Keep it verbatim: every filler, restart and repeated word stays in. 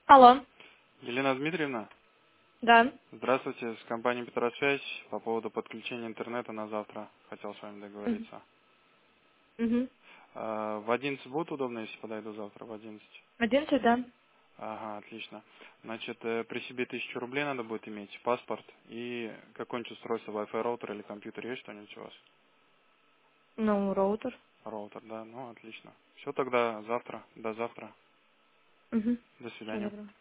Алло. Елена Дмитриевна, Да. здравствуйте, с компанией Петросвязь по поводу подключения интернета на завтра. Хотел с вами Мгм. договориться. Мгм. А, В одиннадцать будет удобно, если подойду завтра в одиннадцать? Одиннадцать, да. Ага, отлично. Значит, э, при себе тысячу рублей надо будет иметь, паспорт и какое-нибудь устройство, Wi-Fi роутер или компьютер, есть что-нибудь у вас? Ну, роутер. Роутер, да, ну отлично. Все тогда завтра, до завтра. Угу. До Всего свидания. доброго.